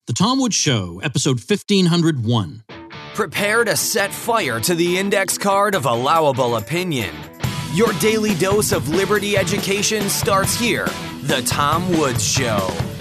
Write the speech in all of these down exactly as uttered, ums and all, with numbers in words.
The Tom Woods Show, episode fifteen oh one. Prepare to set fire to the index card of allowable opinion. Your daily dose of liberty education starts here. The Tom Woods Show.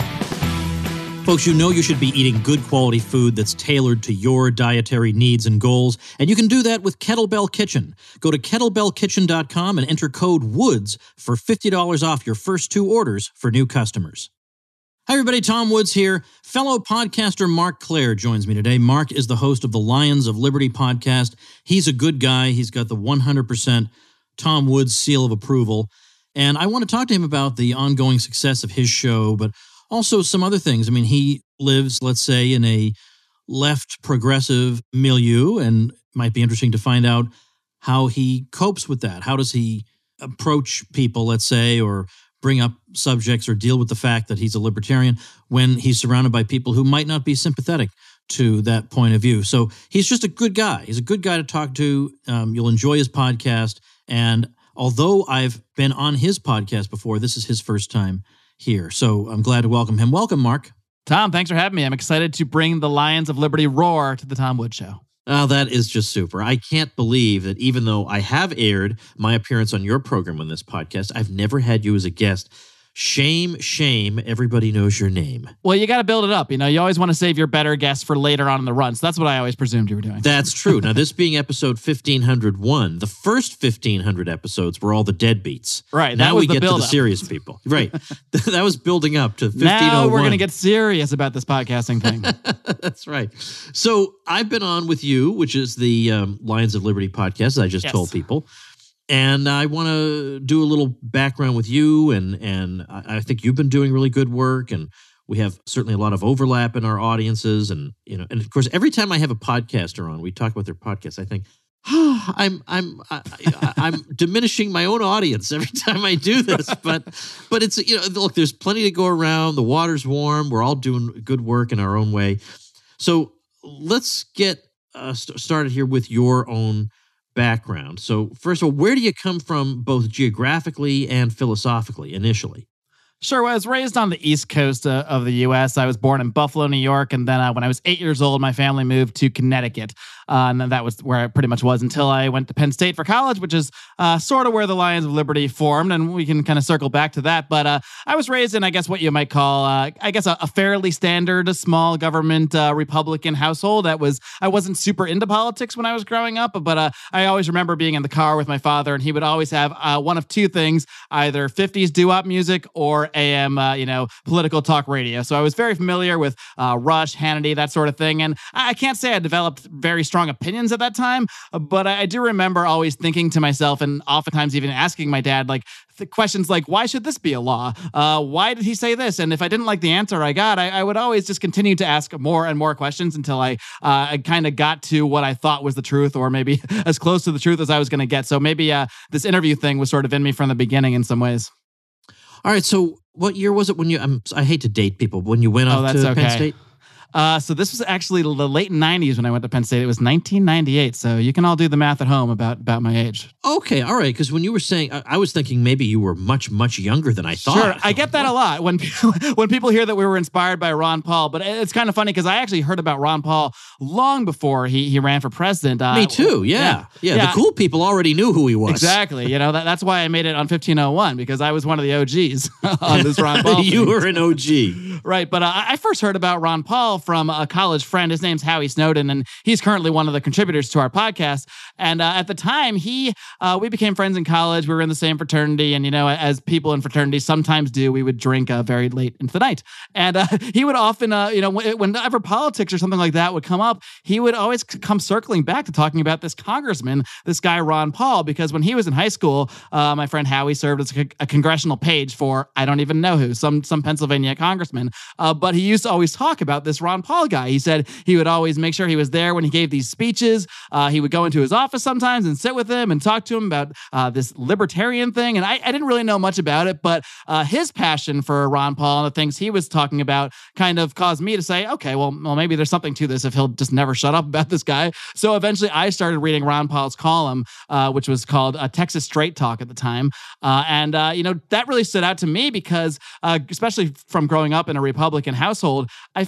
Folks, you know you should be eating good quality food that's tailored to your dietary needs and goals, and you can do that with Kettlebell Kitchen. Go to kettlebell kitchen dot com and enter code WOODS for fifty dollars off your first two orders for new customers. Hi, everybody. Tom Woods here. Fellow podcaster Marc Clair joins me today. Marc is the host of the Lions of Liberty podcast. He's a good guy. He's got the one hundred percent Tom Woods seal of approval. And I want to talk to him about the ongoing success of his show, but also some other things. I mean, he lives, let's say, in a left progressive milieu, and it might be interesting to find out how he copes with that. How does he approach people, let's say, or bring up subjects or deal with the fact that he's a libertarian when he's surrounded by people who might not be sympathetic to that point of view. So he's just a good guy. He's a good guy to talk to. Um, you'll enjoy his podcast. And although I've been on his podcast before, this is his first time here. So I'm glad to welcome him. Welcome, Marc. Tom, thanks for having me. I'm excited to bring the Lions of Liberty roar to the Tom Woods Show. Oh, that is just super. I can't believe that even though I have aired my appearance on your program on this podcast, I've never had you as a guest. Shame, shame, everybody knows your name. Well, you got to build it up. You know, you always want to save your better guests for later on in the run. So that's what I always presumed you were doing. That's true. Now, this being episode fifteen oh one, the first fifteen hundred episodes were all the deadbeats. Right. Now we get to the up. serious people. Right. That was building up to fifteen oh one. Now we're going to get serious about this podcasting thing. That's right. So I've been on with you, which is the um, Lions of Liberty podcast, as I just yes. told people. And I want to do a little background with you, and and I think you've been doing really good work, and we have certainly a lot of overlap in our audiences, and you know, and of course, every time I have a podcaster on, we talk about their podcast. I think, oh, I'm I'm I, I, I'm diminishing my own audience every time I do this, but but it's you know, look, there's plenty to go around. The water's warm. We're all doing good work in our own way. So let's get uh, st- started here with your own background. So first of all, where do you come from both geographically and philosophically initially? Sure. Well, I was raised on the East Coast uh, of the U S. I was born in Buffalo, New York. And then uh, when I was eight years old, my family moved to Connecticut. Uh, and then that was where I pretty much was until I went to Penn State for college, which is uh, sort of where the Lions of Liberty formed. And we can kind of circle back to that. But uh, I was raised in, I guess, what you might call, uh, I guess, a, a fairly standard, a small government uh, Republican household. That was, I wasn't super into politics when I was growing up, but uh, I always remember being in the car with my father, and he would always have uh, one of two things, either fifties doo-wop music or A M, uh, you know, political talk radio. So I was very familiar with uh, Rush, Hannity, that sort of thing. And I can't say I developed very strong opinions at that time, but I do remember always thinking to myself, and oftentimes even asking my dad, like, the questions like, why should this be a law? Uh, why did he say this? And if I didn't like the answer I got, I, I would always just continue to ask more and more questions until I, uh, I kind of got to what I thought was the truth, or maybe as close to the truth as I was going to get. So maybe uh, this interview thing was sort of in me from the beginning in some ways. All right. So what year was it when you, um, I hate to date people, but when you went oh, off that's to okay. Penn State? Uh, so this was actually the late nineties when I went to Penn State. It was nineteen ninety-eight. So you can all do the math at home about, about my age. Okay. All right. Because when you were saying, I, I was thinking maybe you were much, much younger than I thought. Sure. I get that a lot when people, when people hear that we were inspired by Ron Paul. But it's kind of funny because I actually heard about Ron Paul long before he, he ran for president. Uh, Me too. Yeah. Yeah. yeah. yeah. The cool people already knew who he was. Exactly. You know, that, that's why I made it on fifteen oh one, because I was one of the O Gs on this Ron Paul. You were an O G. Right. But uh, I first heard about Ron Paul from a college friend. His name's Howie Snowden, and he's currently one of the contributors to our podcast. And uh, at the time, he uh, we became friends in college. We were in the same fraternity, and you know, as people in fraternities sometimes do, we would drink uh, very late into the night. And uh, he would often, uh, you know, whenever politics or something like that would come up, he would always come circling back to talking about this congressman, this guy Ron Paul, because when he was in high school, uh, my friend Howie served as a, a congressional page for I don't even know who, some some Pennsylvania congressman. Uh, but he used to always talk about this Ron Paul guy. He said he would always make sure he was there when he gave these speeches. Uh, he would go into his office sometimes and sit with him and talk to him about uh, this libertarian thing. And I, I didn't really know much about it, but uh, his passion for Ron Paul and the things he was talking about kind of caused me to say, okay, well, well, maybe there's something to this if he'll just never shut up about this guy. So eventually I started reading Ron Paul's column, uh, which was called uh, Texas Straight Talk at the time. Uh, and, uh, you know, that really stood out to me because, uh, especially from growing up in a Republican household, I found that Ron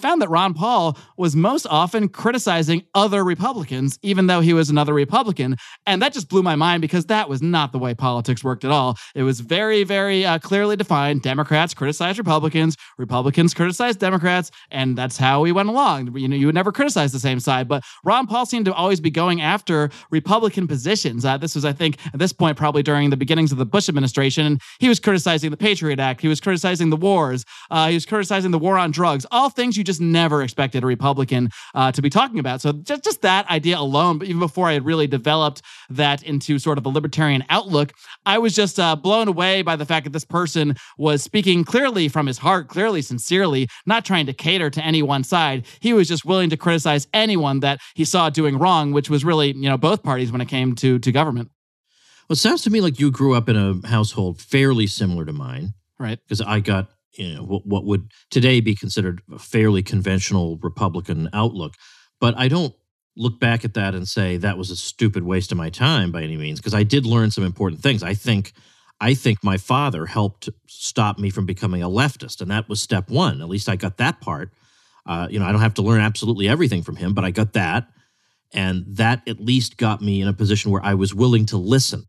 Ron Paul was most often criticizing other Republicans, even though he was another Republican. And that just blew my mind because that was not the way politics worked at all. It was very, very uh, clearly defined. Democrats criticize Republicans, Republicans criticize Democrats, and that's how we went along. You know, you would never criticize the same side, but Ron Paul seemed to always be going after Republican positions. Uh, this was, I think, at this point, probably during the beginnings of the Bush administration, and he was criticizing the Patriot Act, he was criticizing the wars, uh, he was criticizing the war on drugs, all things you just never expected a Republican uh, to be talking about. So just, just that idea alone, but even before I had really developed that into sort of a libertarian outlook, I was just uh, blown away by the fact that this person was speaking clearly from his heart, clearly, sincerely, not trying to cater to any one side. He was just willing to criticize anyone that he saw doing wrong, which was really, you know, both parties when it came to, to government. Well, it sounds to me like you grew up in a household fairly similar to mine. Right. Because I got, you know, what, what would today be considered a fairly conventional Republican outlook. But I don't look back at that and say that was a stupid waste of my time by any means, because I did learn some important things. I think I think my father helped stop me from becoming a leftist, and that was step one. At least I got that part. Uh, you know, I don't have to learn absolutely everything from him, but I got that. And that at least got me in a position where I was willing to listen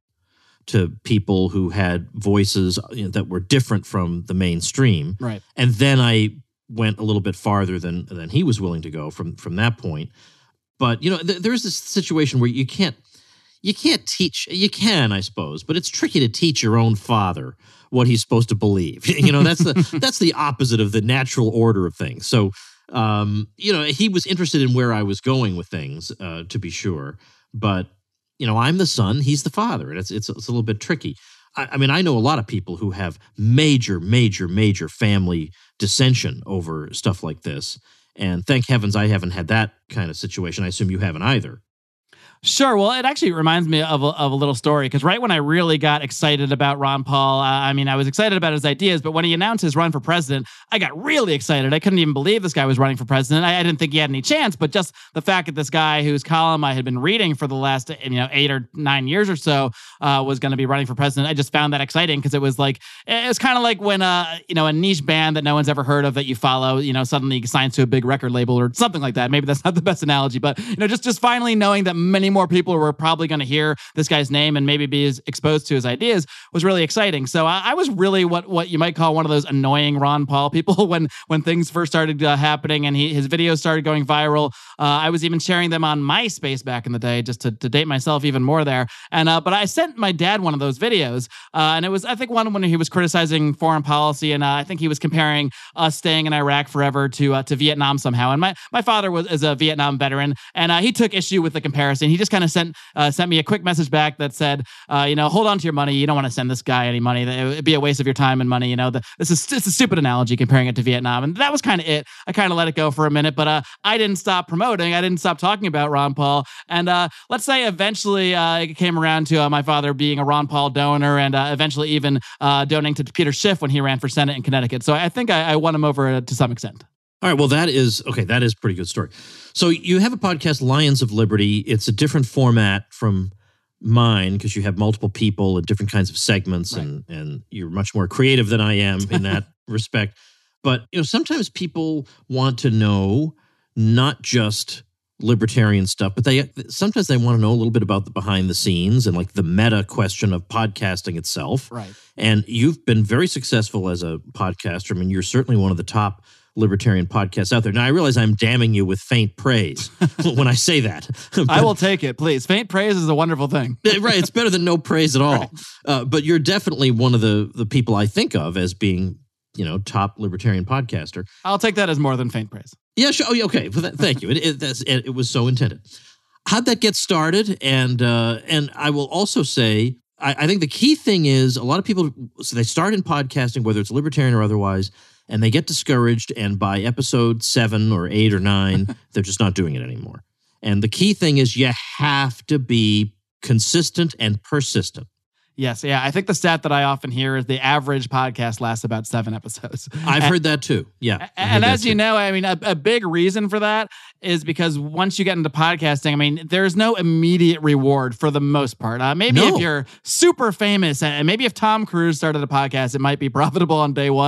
to people who had voices, you know, that were different from the mainstream. Right. And then I went a little bit farther than than he was willing to go from from that point. But, you know, th- there's this situation where you can't you can't teach, you can, I suppose, but it's tricky to teach your own father what he's supposed to believe. You know, that's the that's the opposite of the natural order of things. So, um, you know, he was interested in where I was going with things, uh, to be sure. But, you know, I'm the son, he's the father, and it's it's, it's a little bit tricky. I, I mean, I know a lot of people who have major, major, major family dissension over stuff like this. And thank heavens I haven't had that kind of situation. I assume you haven't either. Sure. Well, it actually reminds me of a, of a little story, because right when I really got excited about Ron Paul, uh, I mean, I was excited about his ideas, but when he announced his run for president, I got really excited. I couldn't even believe this guy was running for president. I, I didn't think he had any chance, but just the fact that this guy whose column I had been reading for the last, you know, eight or nine years or so uh, was going to be running for president, I just found that exciting, because it was like, it was kind of like when, uh, you know, a niche band that no one's ever heard of that you follow, you know, suddenly signs to a big record label or something like that. Maybe that's not the best analogy, but, you know, just, just finally knowing that many more people were probably going to hear this guy's name and maybe be exposed to his ideas was really exciting. So I, I was really what what you might call one of those annoying Ron Paul people when when things first started uh, happening and he, his videos started going viral. Uh, I was even sharing them on MySpace back in the day, just to, to date myself even more there. And uh, but I sent my dad one of those videos, uh, and it was I think one when he was criticizing foreign policy, and uh, I think he was comparing us staying in Iraq forever to uh, to Vietnam somehow. And my my father was is a Vietnam veteran, and uh, he took issue with the comparison. He just kind of sent uh, sent me a quick message back that said, uh, you know, hold on to your money. You don't want to send this guy any money. It'd be a waste of your time and money. You know, the, this is it's a stupid analogy comparing it to Vietnam, and that was kind of it. I kind of let it go for a minute, but uh, I didn't stop promoting. I didn't stop talking about Ron Paul, and uh, let's say eventually uh, it came around to uh, my father being a Ron Paul donor, and uh, eventually even uh, donating to Peter Schiff when he ran for Senate in Connecticut. So I think I, I won him over to some extent. All right. Well, that is okay. That is a pretty good story. So you have a podcast, Lions of Liberty. It's a different format from mine because you have multiple people and different kinds of segments, right. and and you're much more creative than I am in that respect. But you know, sometimes people want to know not just libertarian stuff, but they sometimes they want to know a little bit about the behind the scenes and like the meta question of podcasting itself. Right. And you've been very successful as a podcaster. I mean, you're certainly one of the top libertarian podcasts out there. Now, I realize I'm damning you with faint praise when I say that. But, I will take it, please. Faint praise is a wonderful thing. Right. It's better than no praise at all. Right. Uh, but you're definitely one of the, the people I think of as being, you know, top libertarian podcaster. I'll take that as more than faint praise. Yeah, sure. Oh, okay. Well, that, thank you. It, it, that's, it, it was so intended. How'd that get started? And uh, and I will also say, I, I think the key thing is a lot of people, so they start in podcasting, whether it's libertarian or otherwise, and they get discouraged, and by episode seven or eight or nine, they're just not doing it anymore. And the key thing is you have to be consistent and persistent. Yes, yeah. I think the stat that I often hear is the average podcast lasts about seven episodes. I've and, heard that too. Yeah. And as you know, I mean, a, a big reason for that is because once you get into podcasting, I mean, there's no immediate reward for the most part. Uh, maybe no. if you're super famous, and maybe if Tom Cruise started a podcast, it might be profitable on day one.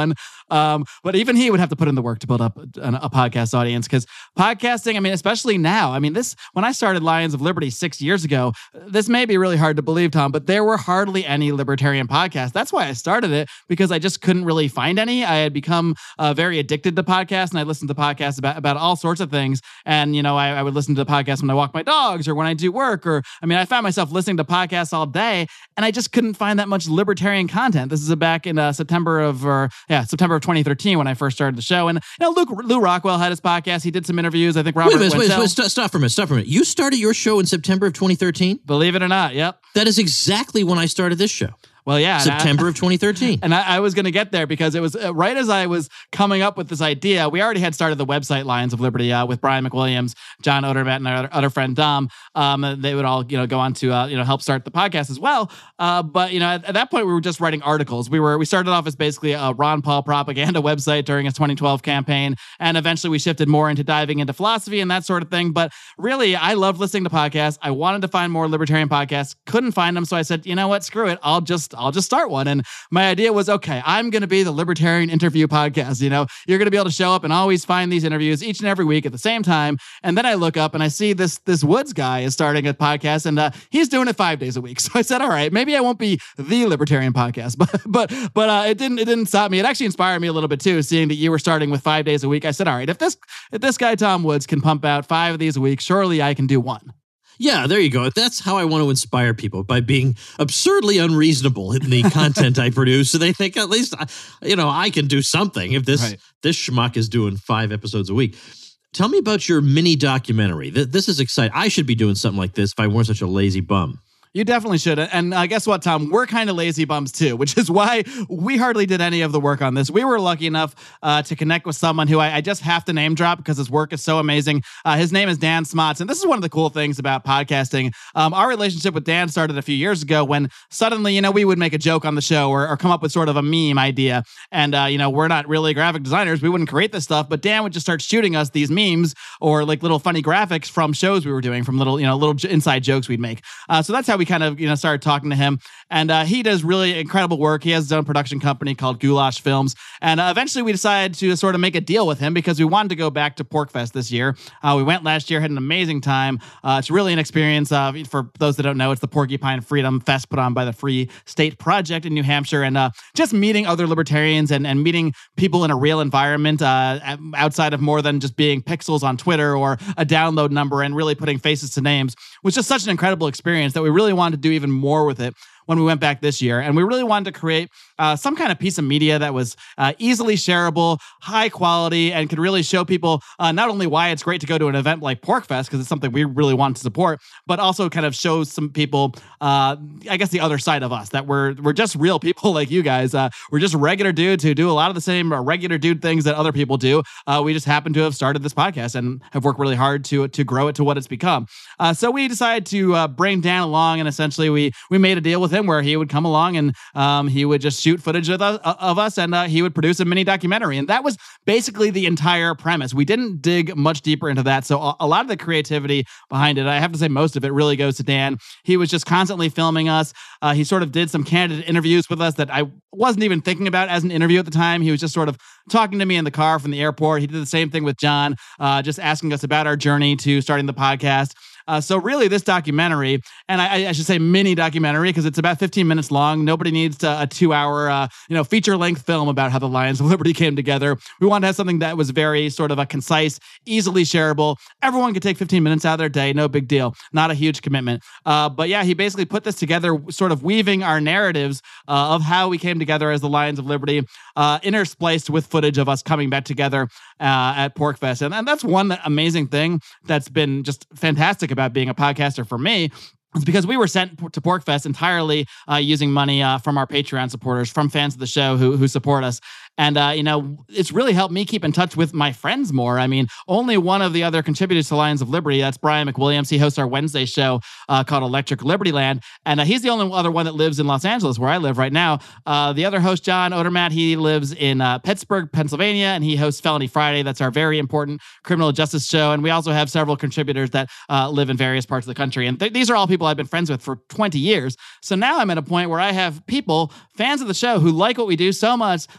Um, but even he would have to put in the work to build up a, a podcast audience, because podcasting, I mean, especially now, I mean, this, when I started Lions of Liberty six years ago, this may be really hard to believe, Tom, but there were hardly any libertarian podcasts. That's why I started it, because I just couldn't really find any. I had become uh, very addicted to podcasts, and I listened to podcasts about, about all sorts of things. And, you know, I, I would listen to podcasts when I walk my dogs or when I do work, or, I mean, I found myself listening to podcasts all day, and I just couldn't find that much libertarian content. This is back in uh, September of, or yeah, September of twenty thirteen when I first started the show. And, you know, Luke, Lou Rockwell had his podcast. He did some interviews. I think Robert Wait a minute, wait, Wenzel, wait, stop, stop for a minute, stop for a minute. You started your show in September of twenty thirteen? Believe it or not, yep. That is exactly when I started this show. Well, yeah. September I, of twenty thirteen. And I, I was going to get there because it was uh, right as I was coming up with this idea. We already had started the website Lions of Liberty uh, with Brian McWilliams, John Odermatt, and our other, other friend Dom. Um, they would all, you know, go on to uh, you know help start the podcast as well. Uh, but you know, at, at that point, we were just writing articles. We were we started off as basically a Ron Paul propaganda website during his twenty twelve campaign, and eventually we shifted more into diving into philosophy and that sort of thing. But really, I loved listening to podcasts. I wanted to find more libertarian podcasts, couldn't find them, so I said, you know what, screw it, I'll just I'll just start one. And my idea was, okay, I'm going to be the Libertarian Interview Podcast. You know, you're going to be able to show up and always find these interviews each and every week at the same time. And then I look up and I see this this Woods guy is starting a podcast, and uh, he's doing it five days a week. So I said, all right, maybe I won't be the Libertarian Podcast, but but but uh, it didn't it didn't stop me. It actually inspired me a little bit too, seeing that you were starting with five days a week. I said, all right, if this if this guy Tom Woods can pump out five of these a week, surely I can do one. Yeah, there you go. That's how I want to inspire people, by being absurdly unreasonable in the content I produce. So they think, at least, you know, I can do something if this, right. this schmuck is doing five episodes a week. Tell me about your mini documentary. This is exciting. I should be doing something like this if I weren't such a lazy bum. You definitely should. And uh, guess what, Tom? We're kind of lazy bums too, which is why we hardly did any of the work on this. We were lucky enough uh, to connect with someone who I, I just have to name drop because his work is so amazing. Uh, his name is Dan Smots. And this is one of the cool things about podcasting. Um, our relationship with Dan started a few years ago when suddenly, you know, we would make a joke on the show or, or come up with sort of a meme idea. And, uh, you know, we're not really graphic designers. We wouldn't create this stuff, but Dan would just start shooting us these memes or like little funny graphics from shows we were doing, from little, you know, little inside jokes we'd make. Uh, so that's how we kind of, you know, started talking to him. And uh, he does really incredible work. He has his own production company called Goulash Films. And uh, eventually we decided to sort of make a deal with him because we wanted to go back to PorcFest this year. Uh, we went last year, had an amazing time. Uh, it's really an experience. Uh, for those that don't know, it's the Porcupine Freedom Fest put on by the Free State Project in New Hampshire. And uh, just meeting other libertarians and, and meeting people in a real environment uh, outside of more than just being pixels on Twitter or a download number, and really putting faces to names was just such an incredible experience that we really wanted to do even more with it when we went back this year. And we really wanted to create uh, some kind of piece of media that was uh, easily shareable, high quality, and could really show people uh, not only why it's great to go to an event like PorcFest, because it's something we really want to support, but also kind of show some people, uh, I guess, the other side of us, that we're we're just real people like you guys. Uh, we're just regular dudes who do a lot of the same regular dude things that other people do. Uh, we just happen to have started this podcast and have worked really hard to to grow it to what it's become. Uh, so we decided to uh, bring Dan along, and essentially we we made a deal with him where he would come along and um, he would just shoot footage of us, of us and uh, he would produce a mini documentary. And that was basically the entire premise. We didn't dig much deeper into that. So a, a lot of the creativity behind it, I have to say most of it really goes to Dan. He was just constantly filming us. Uh, he sort of did some candid interviews with us that I wasn't even thinking about as an interview at the time. He was just sort of talking to me in the car from the airport. He did the same thing with John, uh, just asking us about our journey to starting the podcast. Uh, so really, this documentary, and I, I should say mini documentary, because it's about fifteen minutes long. Nobody needs to, a two-hour, uh, you know, feature-length film about how the Lions of Liberty came together. We wanted to have something that was very sort of a concise, easily shareable. Everyone could take fifteen minutes out of their day, no big deal. Not a huge commitment. Uh, but yeah, he basically put this together, sort of weaving our narratives uh, of how we came together as the Lions of Liberty, uh, interspliced with footage of us coming back together uh, at PorcFest. And, and that's one amazing thing that's been just fantastic about being a podcaster for me. It's because we were sent to PorcFest entirely uh, using money uh, from our Patreon supporters, from fans of the show who who support us. And, uh, you know, it's really helped me keep in touch with my friends more. I mean, only one of the other contributors to Lions of Liberty, that's Brian McWilliams. He hosts our Wednesday show uh, called Electric Liberty Land. And uh, he's the only other one that lives in Los Angeles, where I live right now. Uh, the other host, John Odermatt, he lives in uh, Pittsburgh, Pennsylvania, and he hosts Felony Friday. That's our very important criminal justice show. And we also have several contributors that uh, live in various parts of the country. And th- these are all people I've been friends with for twenty years. So now I'm at a point where I have people, fans of the show, who like what we do so much that they send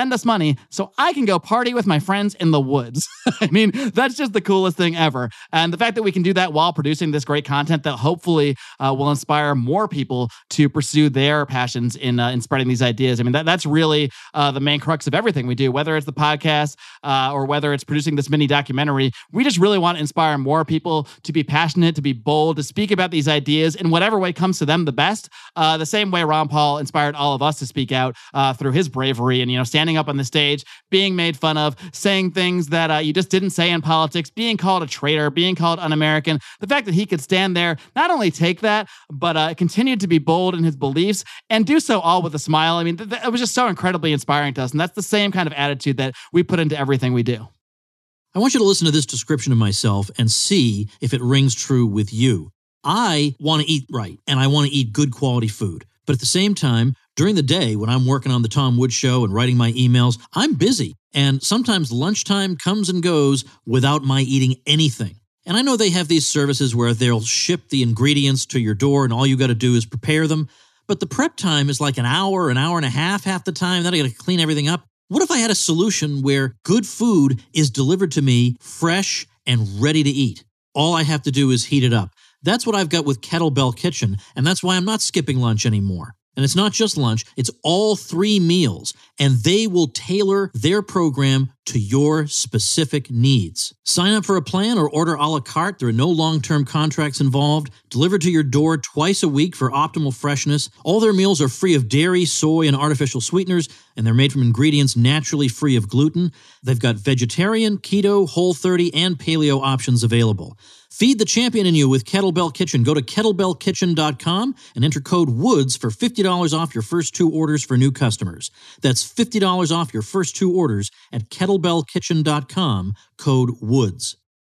send us money so I can go party with my friends in the woods. I mean, that's just the coolest thing ever. And the fact that we can do that while producing this great content that hopefully uh, will inspire more people to pursue their passions in uh, in spreading these ideas. I mean, that that's really uh, the main crux of everything we do, whether it's the podcast uh, or whether it's producing this mini documentary. We just really want to inspire more people to be passionate, to be bold, to speak about these ideas in whatever way comes to them the best. Uh, the same way Ron Paul inspired all of us to speak out uh, through his bravery and, you know, standing up on the stage, being made fun of, saying things that uh, you just didn't say in politics, being called a traitor, being called un-American. The fact that he could stand there, not only take that, but uh, continue to be bold in his beliefs and do so all with a smile. I mean, th- th- it was just so incredibly inspiring to us. And that's the same kind of attitude that we put into everything we do. I want you to listen to this description of myself and see if it rings true with you. I want to eat right, and I want to eat good quality food. But at the same time, during the day, when I'm working on the Tom Woods Show and writing my emails, I'm busy. And sometimes lunchtime comes and goes without my eating anything. And I know they have these services where they'll ship the ingredients to your door and all you got to do is prepare them. But the prep time is like an hour, an hour and a half half the time. Then I got to clean everything up. What if I had a solution where good food is delivered to me fresh and ready to eat? All I have to do is heat it up. That's what I've got with Kettlebell Kitchen, and that's why I'm not skipping lunch anymore. And it's not just lunch, it's all three meals, and they will tailor their program to your specific needs. Sign up for a plan or order a la carte. There are no long-term contracts involved. Delivered to your door twice a week for optimal freshness. All their meals are free of dairy, soy, and artificial sweeteners, and they're made from ingredients naturally free of gluten. They've got vegetarian, keto, Whole thirty, and paleo options available. Feed the champion in you with Kettlebell Kitchen. Go to kettlebell kitchen dot com and enter code WOODS for fifty dollars off your first two orders for new customers. That's fifty dollars off your first two orders at kettlebell kitchen dot com, code WOODS.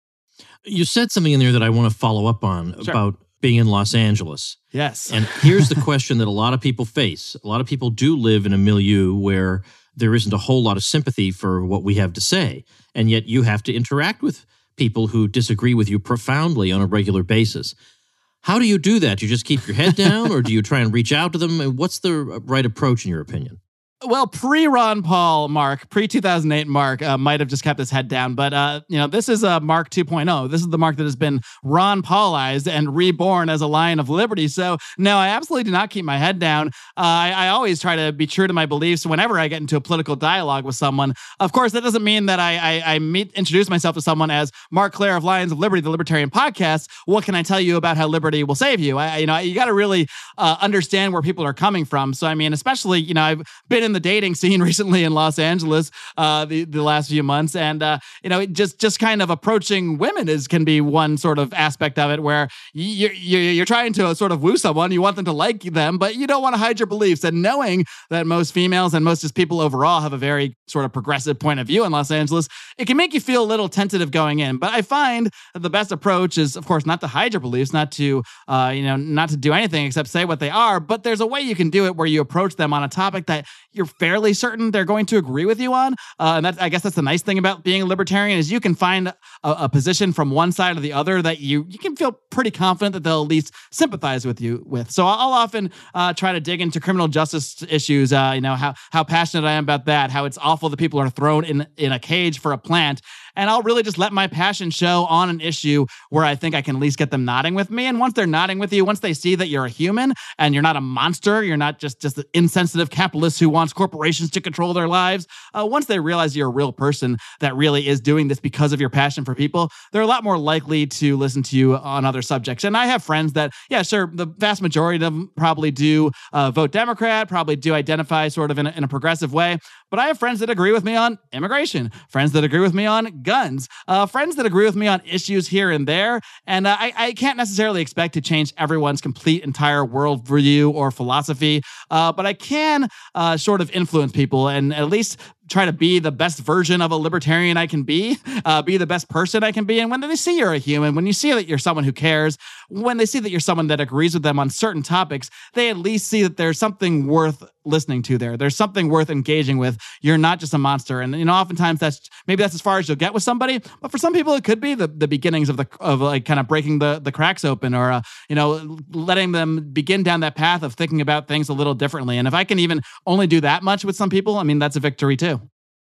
You said something in there that I want to follow up on Sure. about being in Los Angeles. Yes. And here's the question that a lot of people face. A lot of people do live in a milieu where there isn't a whole lot of sympathy for what we have to say, and yet you have to interact with people who disagree with you profoundly on a regular basis. How do you do that? Do you just keep your head down, or do you try and reach out to them? And what's the right approach in your opinion? Well, pre-Ron Paul Mark, pre-two thousand eight Mark uh, might have just kept his head down. But, uh, you know, this is a uh, Mark two point oh. This is the Mark that has been Ron Paulized and reborn as a Lion of Liberty. So, no, I absolutely do not keep my head down. Uh, I, I always try to be true to my beliefs whenever I get into a political dialogue with someone. Of course, that doesn't mean that I, I, I meet, introduce myself to someone as Mark Claire of Lions of Liberty, the Libertarian Podcast. What can I tell you about how liberty will save you? I, you know, you got to really uh, understand where people are coming from. So, I mean, especially, you know, I've been in the dating scene recently in Los Angeles uh, the, the last few months. And, uh, you know, it just, just kind of approaching women is can be one sort of aspect of it where you're, you're trying to sort of woo someone. You want them to like them, but you don't want to hide your beliefs. And knowing that most females and most just people overall have a very sort of progressive point of view in Los Angeles, it can make you feel a little tentative going in. But I find that the best approach is, of course, not to hide your beliefs, not to, uh, you know, not to do anything except say what they are. But there's a way you can do it where you approach them on a topic that you're fairly certain they're going to agree with you on. Uh, and that's, I guess that's the nice thing about being a libertarian is you can find a, a position from one side or the other that you you can feel pretty confident that they'll at least sympathize with you with. So I'll often uh, try to dig into criminal justice issues, uh, you know, how, how passionate I am about that, how it's awful that people are thrown in, in a cage for a plant. And I'll really just let my passion show on an issue where I think I can at least get them nodding with me. And once they're nodding with you, once they see that you're a human and you're not a monster, you're not just, just an insensitive capitalist who wants corporations to control their lives, uh, once they realize you're a real person that really is doing this because of your passion for people, they're a lot more likely to listen to you on other subjects. And I have friends that, yeah, sure, the vast majority of them probably do uh, vote Democrat, probably do identify sort of in a, in a progressive way. But I have friends that agree with me on immigration, friends that agree with me on guns, uh, friends that agree with me on issues here and there. And uh, I, I can't necessarily expect to change everyone's complete entire worldview or philosophy, uh, but I can uh, sort of influence people and at least try to be the best version of a libertarian I can be, uh, be the best person I can be. And when they see you're a human, when you see that you're someone who cares, when they see that you're someone that agrees with them on certain topics, they at least see that there's something worth listening to there. There's something worth engaging with. You're not just a monster. And, you know, oftentimes that's, maybe that's as far as you'll get with somebody, but for some people it could be the, the beginnings of the, of like kind of breaking the, the cracks open or, uh, you know, letting them begin down that path of thinking about things a little differently. And if I can even only do that much with some people, I mean, that's a victory too.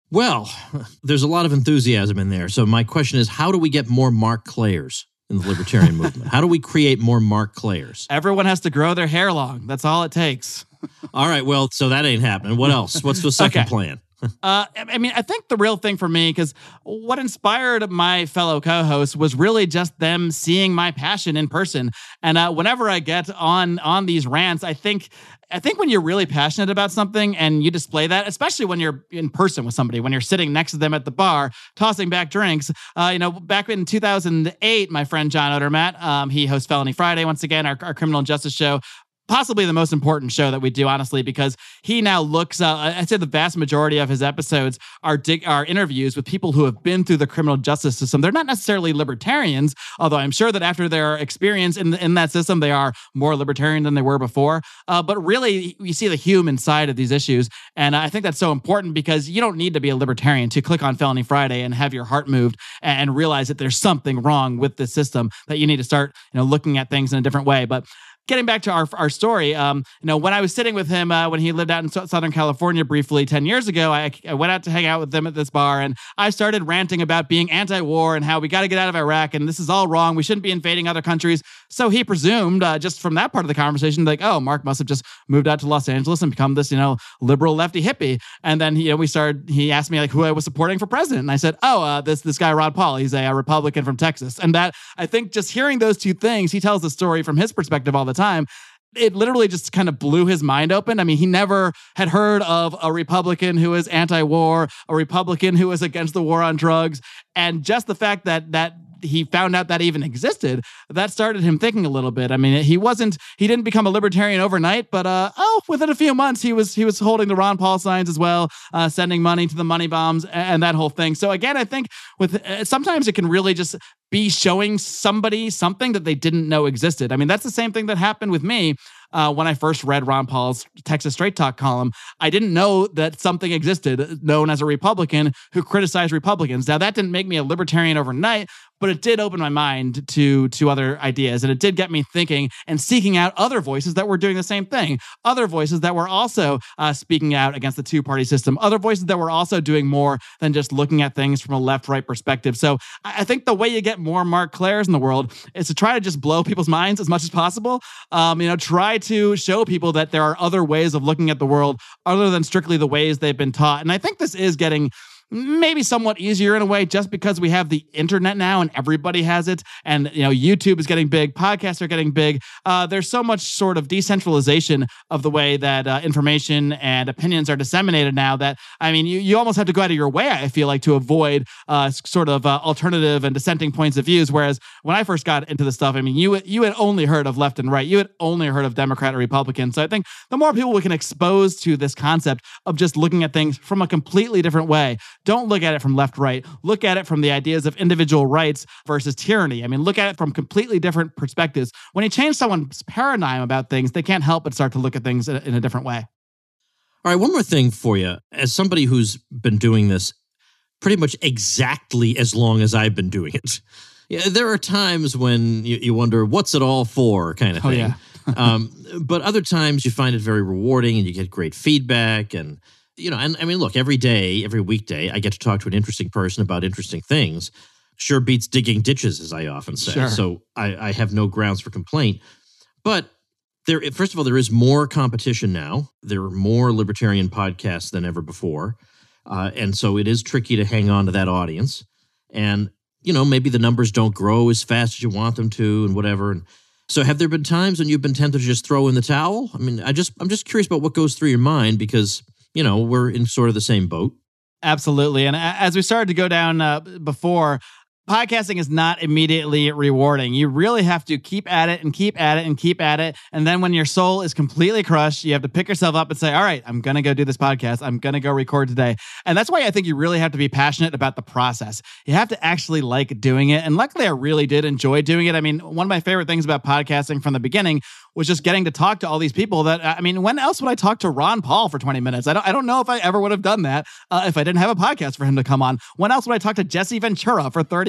Well, there's a lot of enthusiasm in there. So my question is, how do we get more Mark Clairs in the libertarian movement? How do we create more Mark Clairs? Everyone has to grow their hair long. That's all it takes. All right, well, so that ain't happening. What else? What's the second Okay. plan? Uh, I mean, I think the real thing for me, because what inspired my fellow co-hosts was really just them seeing my passion in person. And uh, whenever I get on on these rants, I think I think when you're really passionate about something and you display that, especially when you're in person with somebody, when you're sitting next to them at the bar, tossing back drinks. Uh, you know, back in two thousand eight, my friend John Odermatt, um, he hosts Felony Friday once again, our, our criminal justice show. Possibly the most important show that we do, honestly, because he now looks, uh, I'd say the vast majority of his episodes are dig- are interviews with people who have been through the criminal justice system. They're not necessarily libertarians, although I'm sure that after their experience in, in that system, they are more libertarian than they were before. Uh, but really, you see the human side of these issues. And I think that's so important because you don't need to be a libertarian to click on Felony Friday and have your heart moved and realize that there's something wrong with the system, that you need to start, you know, looking at things in a different way. But getting back to our our story, um, you know, when I was sitting with him uh, when he lived out in so- Southern California briefly ten years ago, I, I went out to hang out with them at this bar, and I started ranting about being anti-war and how we got to get out of Iraq, and this is all wrong. We shouldn't be invading other countries. So he presumed, uh, just from that part of the conversation, like, oh, Mark must have just moved out to Los Angeles and become this, you know, liberal lefty hippie. And then, you know, we started. He asked me like who I was supporting for president, and I said, oh, uh, this this guy Ron Paul. He's a, a Republican from Texas, and that I think just hearing those two things, he tells the story from his perspective all the time. It literally just kind of blew his mind open. I mean, he never had heard of a Republican who is anti-war, a Republican who is against the war on drugs. And just the fact that that he found out that even existed, that started him thinking a little bit. I mean, he wasn't, he didn't become a libertarian overnight, but uh, oh, within a few months, he was he was holding the Ron Paul signs as well, uh, sending money to the money bombs and that whole thing. So again, I think with uh, sometimes it can really just be showing somebody something that they didn't know existed. I mean, that's the same thing that happened with me. Uh, when I first read Ron Paul's Texas Straight Talk column, I didn't know that something existed known as a Republican who criticized Republicans. Now, that didn't make me a libertarian overnight, but it did open my mind to, to other ideas. And it did get me thinking and seeking out other voices that were doing the same thing. Other voices that were also uh, speaking out against the two-party system. Other voices that were also doing more than just looking at things from a left-right perspective. So I, I think the way you get more Mark Clairs in the world is to try to just blow people's minds as much as possible. Um, you know, try to show people that there are other ways of looking at the world other than strictly the ways they've been taught. And I think this is getting maybe somewhat easier in a way just because we have the internet now and everybody has it. And, you know, YouTube is getting big. Podcasts are getting big. Uh, there's so much sort of decentralization of the way that uh, information and opinions are disseminated now that, I mean, you, you almost have to go out of your way, I feel like, to avoid uh, sort of uh, alternative and dissenting points of views. Whereas when I first got into this stuff, I mean, you, you had only heard of left and right. You had only heard of Democrat or Republican. So I think the more people we can expose to this concept of just looking at things from a completely different way. Don't look at it from left, right. Look at it from the ideas of individual rights versus tyranny. I mean, look at it from completely different perspectives. When you change someone's paradigm about things, they can't help but start to look at things in a, in a different way. All right, one more thing for you. As somebody who's been doing this pretty much exactly as long as I've been doing it, yeah, there are times when you, you wonder, what's it all for, kind of thing. Oh, yeah. um, but other times you find it very rewarding and you get great feedback. And You know, and I mean, look, every day, every weekday, I get to talk to an interesting person about interesting things. Sure beats digging ditches, as I often say. Sure. So I, I have no grounds for complaint. But there, first of all, there is more competition now. There are more libertarian podcasts than ever before. Uh, and so it is tricky to hang on to that audience. And, you know, maybe the numbers don't grow as fast as you want them to and whatever. And so have there been times when you've been tempted to just throw in the towel? I mean, I just, I'm just curious about what goes through your mind because, you know, we're in sort of the same boat. Absolutely. And as we started to go down uh, before, podcasting is not immediately rewarding. You really have to keep at it and keep at it and keep at it. And then when your soul is completely crushed, you have to pick yourself up and say, all right, I'm going to go do this podcast. I'm going to go record today. And that's why I think you really have to be passionate about the process. You have to actually like doing it. And luckily, I really did enjoy doing it. I mean, one of my favorite things about podcasting from the beginning was just getting to talk to all these people that, I mean, when else would I talk to Ron Paul for twenty minutes? I don't I don't know if I ever would have done that uh, if I didn't have a podcast for him to come on. When else would I talk to Jesse Ventura for thirty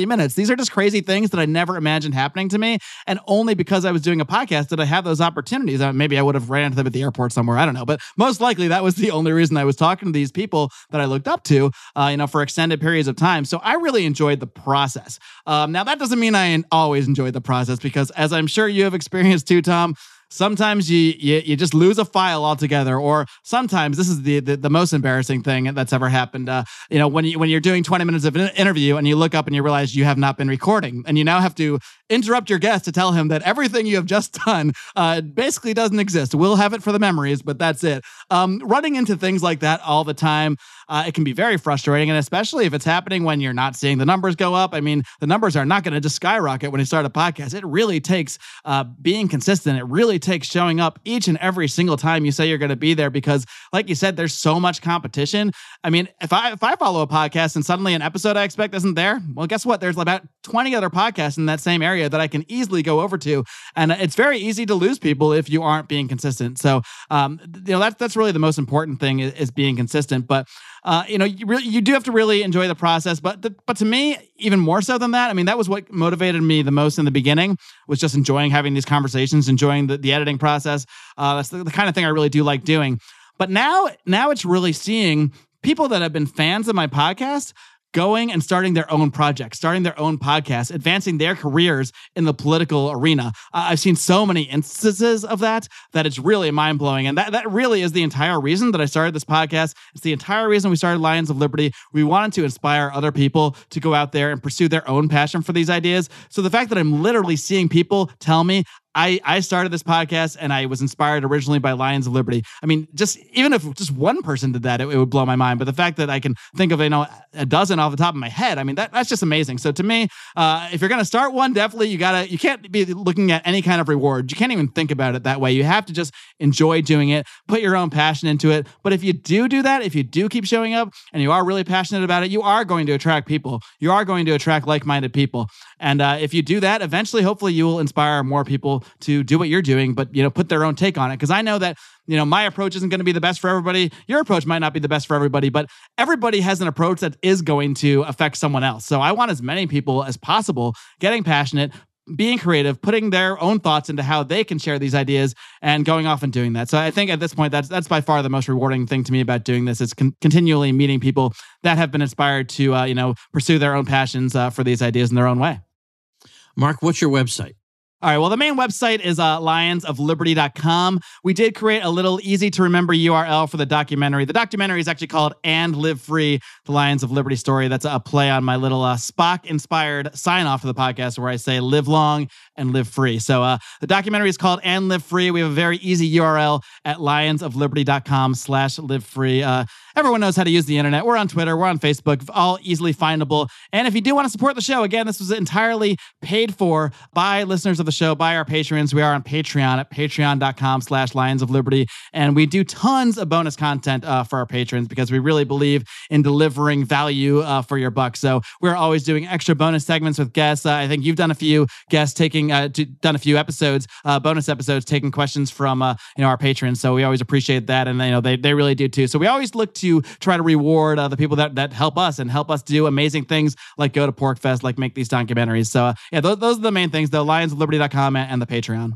forty minutes. These are just crazy things that I never imagined happening to me. And only because I was doing a podcast did I have those opportunities. Uh, maybe I would have ran into them at the airport somewhere. I don't know. But most likely that was the only reason I was talking to these people that I looked up to, uh, you know, for extended periods of time. So I really enjoyed the process. Um, now, that doesn't mean I always enjoyed the process, because as I'm sure you have experienced too, Tom, sometimes you, you you just lose a file altogether, or sometimes this is the, the the most embarrassing thing that's ever happened. Uh, you know, when you when you're doing twenty minutes of an interview and you look up and you realize you have not been recording, and you now have to interrupt your guest to tell him that everything you have just done uh, basically doesn't exist. We'll have it for the memories, but that's it. Um, running into things like that all the time, uh, it can be very frustrating, and especially if it's happening when you're not seeing the numbers go up. I mean, the numbers are not going to just skyrocket when you start a podcast. It really takes uh, being consistent. It really takes showing up each and every single time you say you're going to be there, because like you said, there's so much competition. I mean, if I if I follow a podcast and suddenly an episode I expect isn't there, well, guess what? There's about twenty other podcasts in that same area that I can easily go over to, and it's very easy to lose people if you aren't being consistent. So, um, you know, that's that's really the most important thing, is, is being consistent. But Uh, you know, you really, you do have to really enjoy the process, but the, but to me, even more so than that, I mean, that was what motivated me the most in the beginning, was just enjoying having these conversations, enjoying the, the editing process. Uh, that's the, the kind of thing I really do like doing. But now, now it's really seeing people that have been fans of my podcast going and starting their own projects, starting their own podcasts, advancing their careers in the political arena. Uh, I've seen so many instances of that, that it's really mind-blowing. And that, that really is the entire reason that I started this podcast. It's the entire reason we started Lions of Liberty. We wanted to inspire other people to go out there and pursue their own passion for these ideas. So the fact that I'm literally seeing people tell me, I, I started this podcast and I was inspired originally by Lions of Liberty. I mean, just even if just one person did that, it, it would blow my mind. But the fact that I can think of, you know, a dozen off the top of my head, I mean, that, that's just amazing. So to me, uh, if you're going to start one, definitely you gotta, you can't be looking at any kind of reward. You can't even think about it that way. You have to just enjoy doing it, put your own passion into it. But if you do do that, if you do keep showing up and you are really passionate about it, you are going to attract people. You are going to attract like-minded people. And uh, if you do that, eventually, hopefully you will inspire more people to do what you're doing, but, you know, put their own take on it. Because I know that, you know, my approach isn't going to be the best for everybody. Your approach might not be the best for everybody, but everybody has an approach that is going to affect someone else. So I want as many people as possible getting passionate, being creative, putting their own thoughts into how they can share these ideas, and going off and doing that. So I think at this point, that's that's by far the most rewarding thing to me about doing this, is con- continually meeting people that have been inspired to, uh, you know, pursue their own passions uh, for these ideas in their own way. Mark, what's your website? All right, well, the main website is uh, lions of liberty dot com. We did create a little easy-to-remember U R L for the documentary. The documentary is actually called And Live Free, the Lions of Liberty story. That's a play on my little uh, Spock-inspired sign-off to the podcast, where I say live long and live free. So uh, the documentary is called And Live Free. We have a very easy U R L at lions of liberty dot com slash live free. Uh, everyone knows how to use the internet. We're on Twitter. We're on Facebook. All easily findable. And if you do want to support the show, again, this was entirely paid for by listeners of the show, by our patrons. We are on Patreon at patreon dot com slash lions of liberty. And we do tons of bonus content uh, for our patrons, because we really believe in delivering value uh, for your buck. So we're always doing extra bonus segments with guests. Uh, I think you've done a few guests taking, uh, to, done a few episodes, uh, bonus episodes, taking questions from uh, you know, our patrons. So we always appreciate that. And you know, they, they really do too. So we always look to try to reward uh, the people that, that help us and help us do amazing things, like go to PorcFest, like make these documentaries. So uh, yeah, those, those are the main things, though. lions of liberty dot com and the Patreon.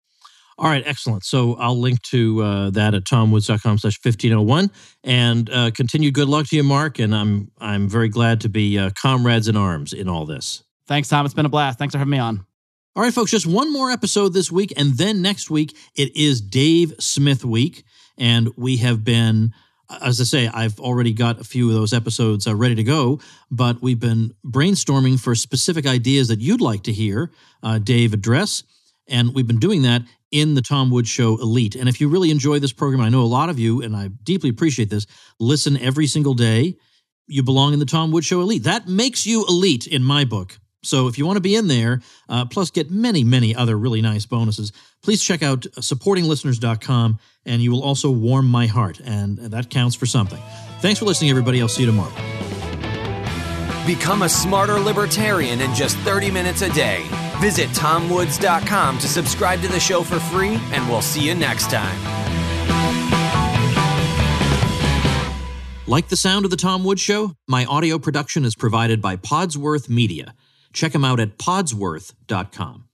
All right, excellent. So I'll link to uh, that at tom woods dot com slash fifteen oh one. And uh, continued good luck to you, Mark. And I'm I'm very glad to be uh, comrades in arms in all this. Thanks, Tom. It's been a blast. Thanks for having me on. All right, folks, just one more episode this week. And then next week, it is Dave Smith week. And we have been, as I say, I've already got a few of those episodes uh, ready to go, but we've been brainstorming for specific ideas that you'd like to hear uh, Dave address. And we've been doing that in the Tom Woods Show Elite. And if you really enjoy this program, I know a lot of you, and I deeply appreciate this, listen every single day, you belong in the Tom Woods Show Elite. That makes you elite in my book. So if you want to be in there, uh, plus get many, many other really nice bonuses, please check out supporting listeners dot com, and you will also warm my heart, and that counts for something. Thanks for listening, everybody. I'll see you tomorrow. Become a smarter libertarian in just thirty minutes a day. Visit tom woods dot com to subscribe to the show for free, and we'll see you next time. Like the sound of The Tom Woods Show? My audio production is provided by Podsworth Media. Check them out at podsworth dot com.